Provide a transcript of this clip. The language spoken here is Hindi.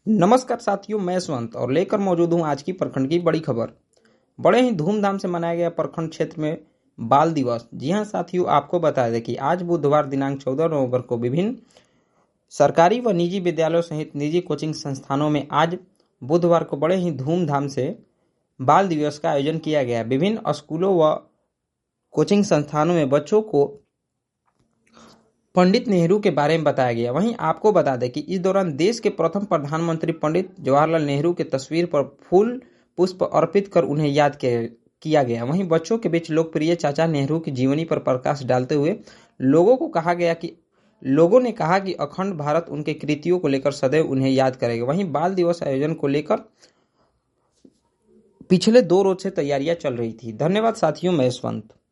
नमस्कार साथियों, मैं यशवंत और लेकर मौजूद हूं आज की प्रखंड की बड़ी खबर। बड़े ही धूमधाम से मनाया गया प्रखंड क्षेत्र में बाल दिवस। जी हां साथियों, आपको बता दें कि आज बुधवार दिनांक 14 नवंबर को विभिन्न सरकारी व निजी विद्यालयों सहित निजी कोचिंग संस्थानों में आज बुधवार को बड़े ही धूमधाम से बाल दिवस का आयोजन किया गया। विभिन्न स्कूलों व कोचिंग संस्थानों में बच्चों को पंडित नेहरू के बारे में बताया गया। वहीं आपको बता दें कि इस दौरान देश के प्रथम प्रधानमंत्री पंडित जवाहरलाल नेहरू की तस्वीर पर फूल पुष्प अर्पित कर उन्हें याद किया गया। वहीं बच्चों के बीच लोकप्रिय चाचा नेहरू की जीवनी पर प्रकाश डालते हुए लोगों ने कहा कि अखंड भारत उनके कृतियों को लेकर सदैव उन्हें याद करेगा। वहीं बाल दिवस आयोजन को लेकर पिछले 2 रोज से तैयारियां चल रही थी। धन्यवाद साथियों, मैं यशवंत।